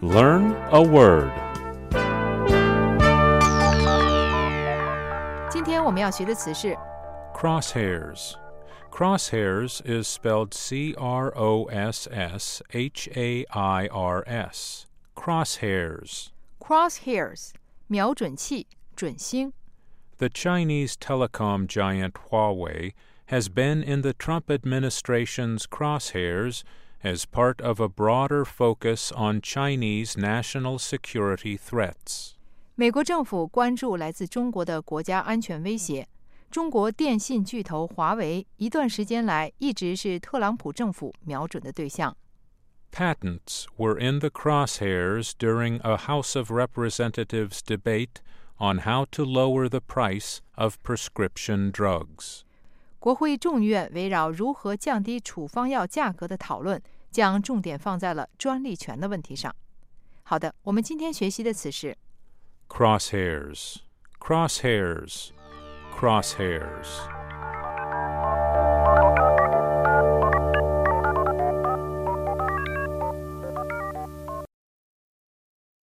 Learn a word. 今天我们要学的词是 Crosshairs. Crosshairs is spelled C-R-O-S-S-H-A-I-R-S. Crosshairs. crosshairs 瞄准器、准星。 The Chinese telecom giant Huawei has been in the Trump administration's crosshairs as part of a broader focus on Chinese national security threats. 美国政府关注来自中国的国家安全威胁。中国电信巨头华为一段时间来一直是特朗普政府瞄准的对象。 Patents were in the crosshairs during a House of Representatives debate on how to lower the price of prescription drugs. 国会众议院围绕如何降低处方药价格的讨论，将重点放在了专利权的问题上。好的，我们今天学习的词是 Crosshairs. Crosshairs. Crosshairs.